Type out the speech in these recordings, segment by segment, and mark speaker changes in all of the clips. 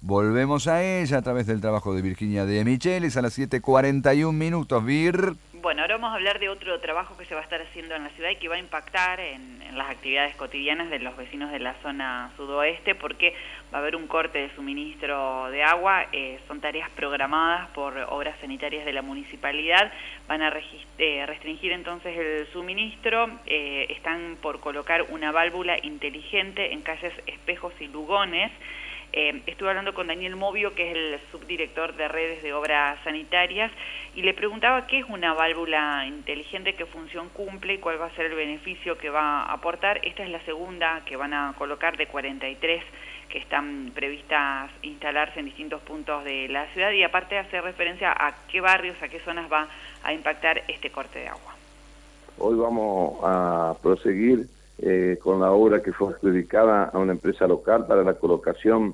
Speaker 1: Volvemos a ella a través del trabajo de Virginia de Michelis a las 7:41 minutos.
Speaker 2: Bueno, ahora vamos a hablar de otro trabajo que se va a estar haciendo en la ciudad y que va a impactar en las actividades cotidianas de los vecinos de la zona sudoeste, porque va a haber un corte de suministro de agua. Son tareas programadas por obras sanitarias de la municipalidad. Van a restringir entonces el suministro. Están por colocar una válvula inteligente en calles Espejos y Lugones. Estuve hablando con Daniel Movio, que es el subdirector de redes de obras sanitarias, y le preguntaba qué es una válvula inteligente, qué función cumple y cuál va a ser el beneficio que va a aportar. Esta es la segunda que van a colocar de 43 que están previstas instalarse en distintos puntos de la ciudad, y aparte hace referencia a qué barrios, a qué zonas va a impactar este corte de agua.
Speaker 3: Hoy vamos a proseguir con la obra que fue adjudicada a una empresa local para la colocación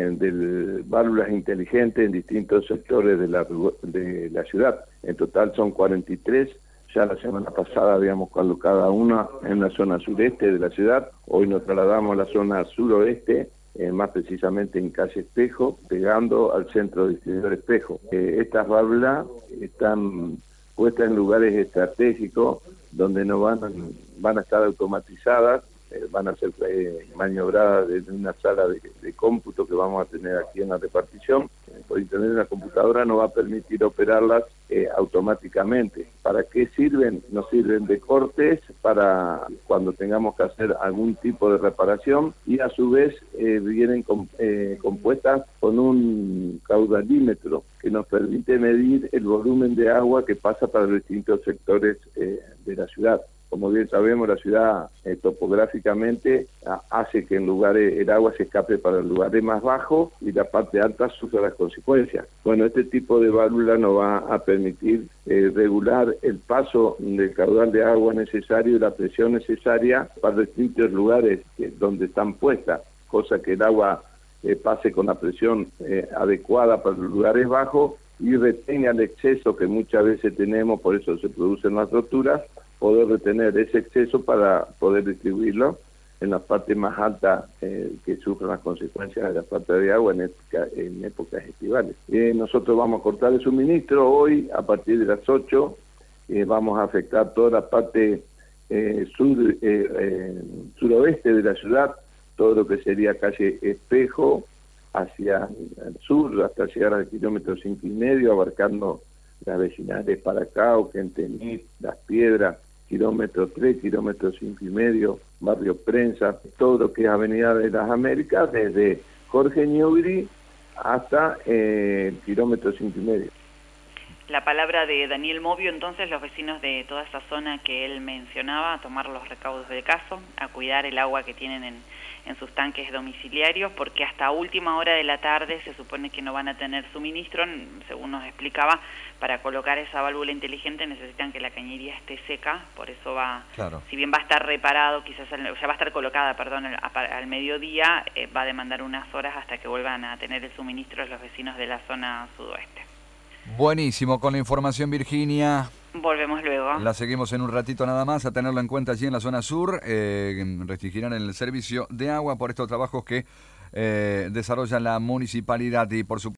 Speaker 3: de válvulas inteligentes en distintos sectores de la ciudad. En total son 43. Ya la semana pasada habíamos colocado una en la zona sureste de la ciudad. Hoy nos trasladamos a la zona suroeste, más precisamente en calle Espejo, pegando al centro distribuidor Espejo. Estas válvulas están puestas en lugares estratégicos donde no van a estar automatizadas, van a ser maniobradas desde una sala de cómputo que vamos a tener aquí en la repartición. Por internet la computadora nos va a permitir operarlas automáticamente. ¿Para qué sirven? Nos sirven de cortes para cuando tengamos que hacer algún tipo de reparación, y a su vez vienen compuestas con un caudalímetro que nos permite medir el volumen de agua que pasa para los distintos sectores de la ciudad. Como bien sabemos, la ciudad topográficamente hace que en lugares el agua se escape para los lugares más bajos y la parte alta sufre las consecuencias. Bueno, este tipo de válvula nos va a permitir regular el paso del caudal de agua necesario y la presión necesaria para distintos lugares donde están puestas, cosa que el agua pase con la presión adecuada para los lugares bajos y retenga el exceso que muchas veces tenemos, por eso se producen las roturas, poder retener ese exceso para poder distribuirlo en las partes más altas que sufren las consecuencias de la falta de agua en épocas estivales. Nosotros vamos a cortar el suministro hoy a partir de las 8, vamos a afectar toda la parte suroeste de la ciudad, todo lo que sería calle Espejo hacia el sur hasta llegar al kilómetro 5,5, abarcando las vecinales Paracao, Quentenit, Las Piedras, kilómetro 3, kilómetro 5,5, barrio Prensa, todo lo que es Avenida de las Américas, desde Jorge Newbery hasta el kilómetro 5,5.
Speaker 2: La palabra de Daniel Movio, entonces, los vecinos de toda esa zona que él mencionaba, a tomar los recaudos del caso, a cuidar el agua que tienen en sus tanques domiciliarios, porque hasta última hora de la tarde se supone que no van a tener suministro. Según nos explicaba, para colocar esa válvula inteligente necesitan que la cañería esté seca, por eso
Speaker 1: claro.
Speaker 2: Si bien va a estar reparado, quizás ya va a estar colocada, perdón, al mediodía, va a demandar unas horas hasta que vuelvan a tener el suministro los vecinos de la zona sudoeste.
Speaker 1: Buenísimo, con la información, Virginia.
Speaker 2: Volvemos luego.
Speaker 1: La seguimos en un ratito nada más, a tenerlo en cuenta allí en la zona sur. Restringirán el servicio de agua por estos trabajos que desarrolla la municipalidad y por supuesto